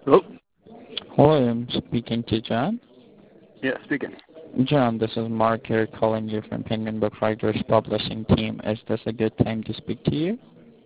Hello? Hello, I'm speaking to John. Yeah, speaking. John, this is Mark here calling you from Penguin Book Writers Publishing Team. Is this a good time to speak to you?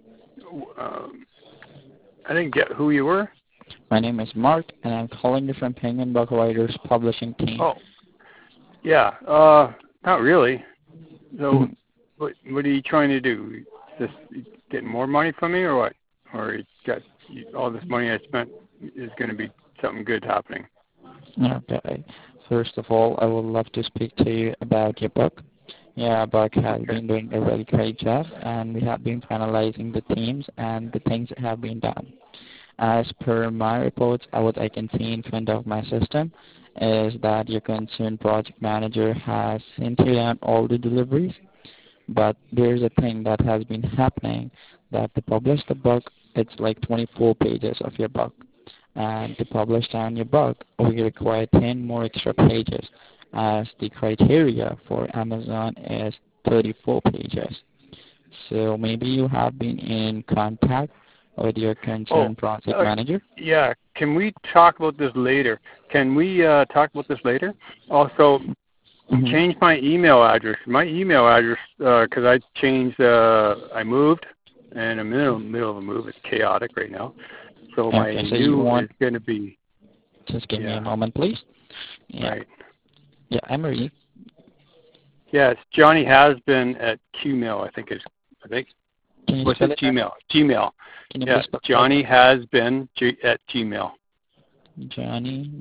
I didn't get who you were. My name is Mark, and I'm calling you from Penguin Book Writers Publishing Team. Oh, yeah. Not really. So, what are you trying to do? Just getting more money from me, or what? Or you got all this money I spent is going to be something good happening? Okay. First of all, I would love to speak to you about your book. Yeah, book has been doing a really great job, and we have been finalizing the themes and the things that have been done. As per my reports, what I can see in front of my system is that your concerned project manager has sent you down all the deliveries, but there's a thing that has been happening that to publish the book, it's like 24 pages of your book. And to publish down your book, we require 10 more extra pages as the criteria for Amazon is 34 pages. So maybe you have been in contact with your Oh, concerned project manager? yeah. Can we talk about this later? Can we talk about this later? Also, change my email address. My email address, because I changed, I moved, and I'm in the middle of a move. It's chaotic right now. So my Okay, so new is going to be... Just give me a moment, please. Yeah. Right. Yeah, I'm ready. Yeah, it's Johnny Has Been at Qmail, I think. Can you What's spell it? it? Gmail. Gmail. Can you Yeah, please spell Johnny Has Been at Gmail. Johnny,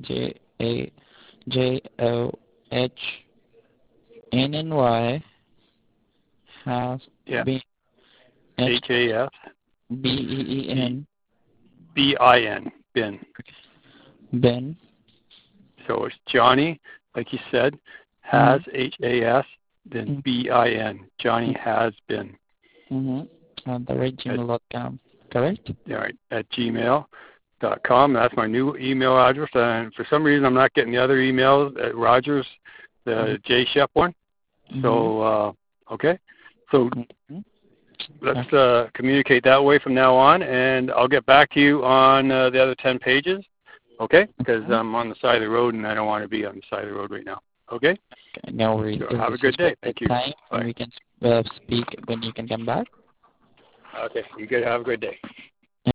Johnny has Yeah. been HASBIN. Been. Bin. Been. So it's Johnny, like you said, has, Has, then BIN. Johnny Has Been. At the rate gmail.com, correct? All right, at gmail.com. That's my new email address. And for some reason, I'm not getting the other emails at Rogers, the J Shep one. So, okay. So let's communicate that way from now on, and I'll get back to you on the other 10 pages, okay? Because I'm on the side of the road, and I don't want to be on the side of the road right now, okay? No worries. So have a good day. Thank you. Time Bye. we can speak when you can come back. Okay, you good. Have a good day.